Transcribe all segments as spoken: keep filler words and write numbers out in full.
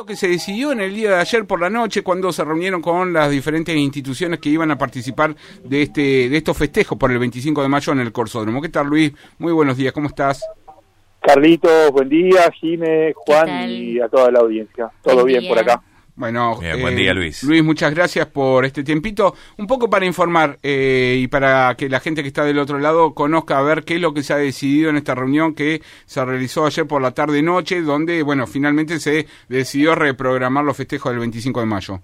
lo que se decidió en el día de ayer por la noche cuando se reunieron con las diferentes instituciones que iban a participar de este de estos festejos por el veinticinco de mayo en el Corsódromo? ¿Qué tal, Luis? Muy buenos días, ¿cómo estás? Carlitos, buen día, Jimé, Juan y a toda la audiencia. Todo buen bien día. por acá. Bueno, bien, eh, buen día, Luis. Luis, muchas gracias por este tiempito. Un poco para informar eh, y para que la gente que está del otro lado conozca a ver qué es lo que se ha decidido en esta reunión que se realizó ayer por la tarde-noche, donde, bueno, finalmente se decidió reprogramar los festejos del veinticinco de mayo.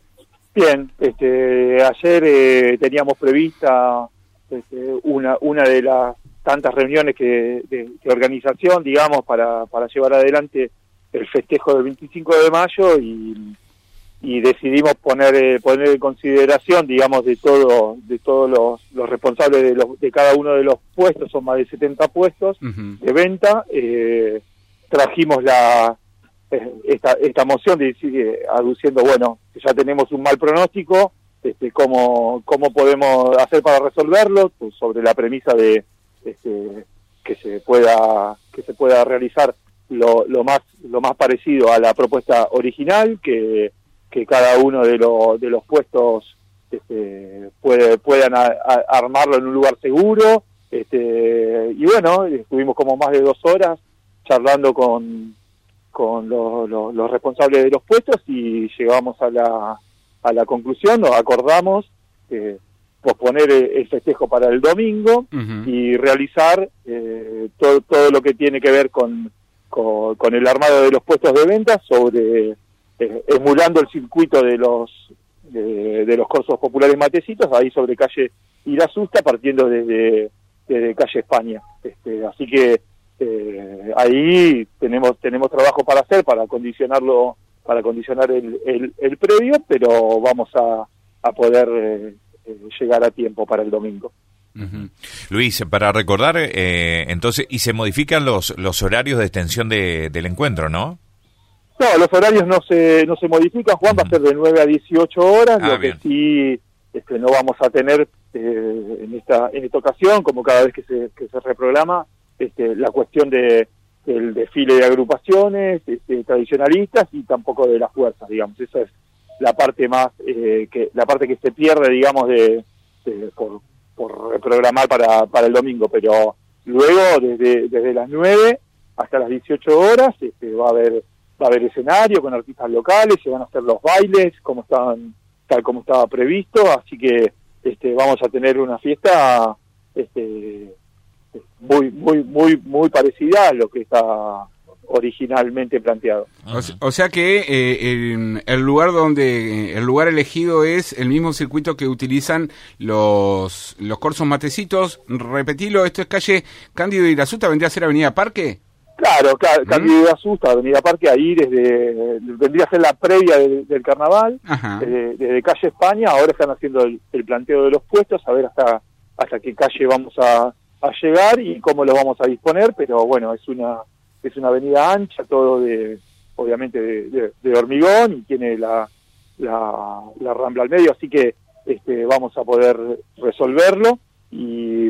Bien, este, ayer eh, teníamos prevista este, una una de las tantas reuniones que de, de organización, digamos, para, para llevar adelante el festejo del veinticinco de mayo y, y decidimos poner eh, poner en consideración, digamos, de todo de todos los, los responsables de, los, de cada uno de los puestos, son más de setenta puestos uh-huh. de venta, eh, trajimos la eh, esta esta moción de, eh, aduciendo, bueno, que ya tenemos un mal pronóstico, este cómo cómo podemos hacer para resolverlo, pues sobre la premisa de este, que se pueda que se pueda realizar Lo, lo más lo más parecido a la propuesta original, que, que cada uno de, lo, de los puestos este, puede, puedan a, a armarlo en un lugar seguro, este, y bueno, estuvimos como más de dos horas charlando con, con los, los, los responsables de los puestos y llegamos a la, a la conclusión, nos acordamos eh, posponer el festejo para el domingo uh-huh. y realizar eh, todo, todo lo que tiene que ver con Con, con el armado de los puestos de venta, sobre eh, emulando el circuito de los de, de los corsos populares matecitos, ahí sobre calle Irasusta, partiendo desde, desde calle España. Este, así que eh, ahí tenemos tenemos trabajo para hacer, para acondicionarlo, para acondicionar el, el, el predio, pero vamos a, a poder eh, llegar a tiempo para el domingo. Uh-huh. Luis, para recordar, eh, entonces, y se modifican los los horarios de extensión de, del encuentro, ¿no? No, los horarios no se no se modifican, Juan, uh-huh. va a ser de nueve a dieciocho horas, ah, lo bien. que sí este, no vamos a tener eh, en esta en esta ocasión, como cada vez que se que se reprograma, este, la cuestión de del desfile de agrupaciones este, tradicionalistas y tampoco de las fuerzas, digamos. Esa es la parte más eh, que la parte que se pierde, digamos, de, de por por reprogramar para, para el domingo, pero luego desde desde las nueve hasta las dieciocho horas este, va a haber va a haber escenario con artistas locales, se van a hacer los bailes como estaban tal como estaba previsto, así que este vamos a tener una fiesta este muy muy muy muy parecida a lo que está originalmente planteado. O, o sea que eh, el, el lugar donde el lugar elegido es el mismo circuito que utilizan los los corsos matecitos. Repetilo, esto es calle Cándido Irasusta, ¿vendría a ser Avenida Parque? Claro, claro, ¿Mm? Cándido Irasusta, Avenida Parque, ahí desde vendría a ser la previa del, del carnaval, desde, desde calle España. Ahora están haciendo el, el planteo de los puestos, a ver hasta hasta qué calle vamos a, a llegar y cómo lo vamos a disponer, pero bueno, es una es una avenida ancha, todo de, obviamente de, de, de hormigón, y tiene la, la, la rambla al medio, así que este, vamos a poder resolverlo, y,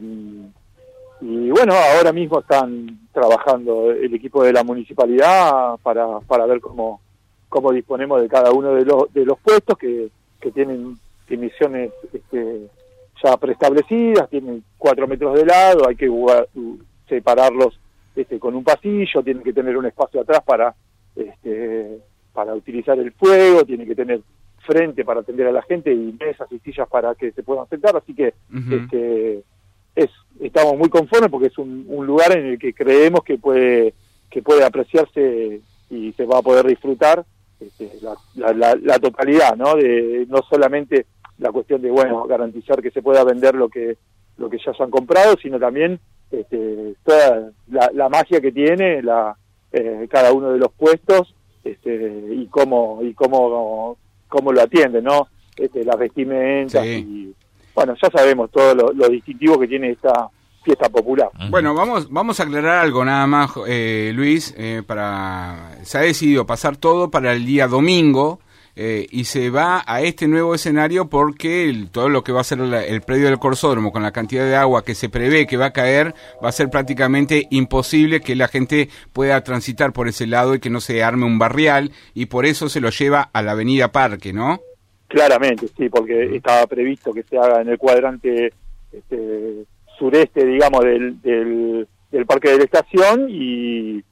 y bueno, ahora mismo están trabajando el equipo de la municipalidad para, para ver cómo, cómo disponemos de cada uno de los, de los puestos que, que tienen emisiones este, ya preestablecidas, tienen cuatro metros de lado, hay que jugar, separarlos Este, con un pasillo, tienen que tener un espacio atrás para este, para utilizar el fuego, tienen que tener frente para atender a la gente y mesas y sillas para que se puedan sentar, así que uh-huh. este, es estamos muy conformes porque es un, un lugar en el que creemos que puede que puede apreciarse y se va a poder disfrutar este, la, la, la, la totalidad, ¿no? De no solamente la cuestión de bueno garantizar que se pueda vender lo que lo que ya se han comprado, sino también Este, toda la, la magia que tiene la eh, cada uno de los puestos este, y cómo y cómo cómo lo atienden, ¿no? Este, las vestimentas sí. y bueno, ya sabemos todo lo, lo distintivo que tiene esta fiesta popular. Bueno, vamos vamos a aclarar algo nada más, eh, Luis, eh, para se ha decidido pasar todo para el día domingo. eh, y se va a este nuevo escenario porque el, todo lo que va a ser la, el predio del Corsódromo, con la cantidad de agua que se prevé que va a caer, va a ser prácticamente imposible que la gente pueda transitar por ese lado y que no se arme un barrial, y por eso se lo lleva a la avenida Parque, ¿no? Claramente, sí, porque estaba previsto que se haga en el cuadrante este, sureste, digamos, del, del, del Parque de la Estación, y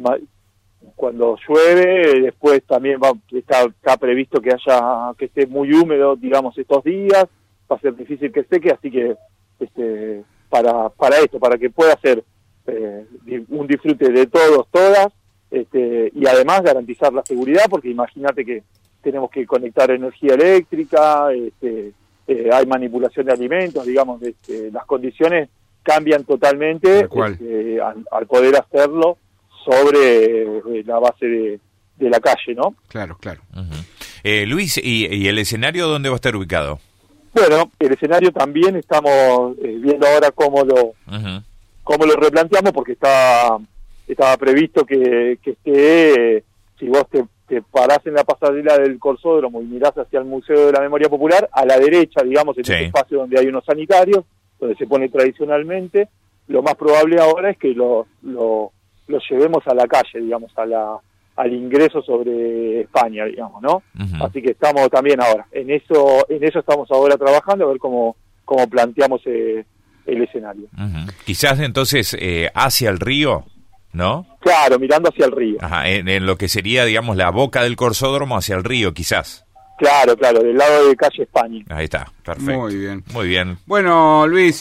cuando llueve, después también va, está, está previsto que haya que esté muy húmedo, digamos, estos días, va a ser difícil que seque, así que este, para para esto, para que pueda ser eh, un disfrute de todos, todas, este, y además garantizar la seguridad, porque imagínate que tenemos que conectar energía eléctrica, este, eh, hay manipulación de alimentos, digamos, este, las condiciones cambian totalmente este, al, al poder hacerlo sobre eh, la base de, de la calle, ¿no? Claro, claro. Uh-huh. eh, Luis, ¿y, ¿y el escenario dónde va a estar ubicado? Bueno, el escenario también estamos eh, viendo ahora cómo lo uh-huh. cómo lo replanteamos, porque está estaba previsto que, que esté, eh, si vos te, te parás en la pasarela del Corsódromo y mirás hacia el Museo de la Memoria Popular, a la derecha, digamos, en sí. ese espacio donde hay unos sanitarios, donde se pone tradicionalmente, lo más probable ahora es que lo, lo, lo llevemos a la calle, digamos, a la al ingreso sobre España, digamos, ¿no? Uh-huh. Así que estamos también ahora, en eso en eso estamos ahora trabajando, a ver cómo, cómo planteamos eh, el escenario. Uh-huh. Quizás entonces eh, hacia el río, ¿no? Claro, mirando hacia el río. Ajá, en, en lo que sería, digamos, la boca del Corsódromo hacia el río, quizás. Claro, claro, del lado de calle España. Ahí está, perfecto. Muy bien. Muy bien. Bueno, Luis,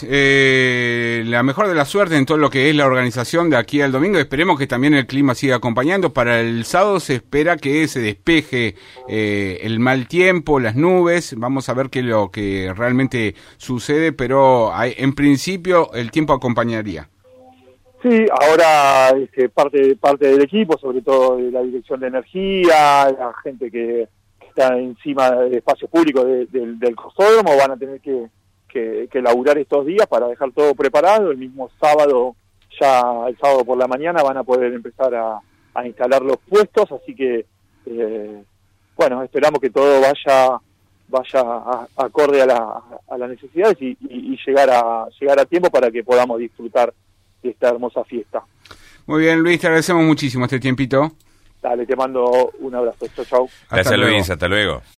eh, la mejor de la suerte en todo lo que es la organización de aquí al domingo. Esperemos que también el clima siga acompañando. Para el sábado se espera que se despeje eh, el mal tiempo, las nubes. Vamos a ver qué es lo que realmente sucede, pero hay, en principio el tiempo acompañaría. Sí, ahora este, parte, parte del equipo, sobre todo de la dirección de energía, la gente que está encima de espacios públicos de, de, del Corsódromo, van a tener que, que, que laburar estos días para dejar todo preparado. El mismo sábado, ya el sábado por la mañana, van a poder empezar a, a instalar los puestos, así que, eh, bueno, esperamos que todo vaya vaya a, acorde a, la, a las necesidades y, y, y llegar a llegar a tiempo para que podamos disfrutar de esta hermosa fiesta. Muy bien, Luis, te agradecemos muchísimo este tiempito. Dale, te mando un abrazo. Chau, chau. Gracias, Luis. Hasta luego.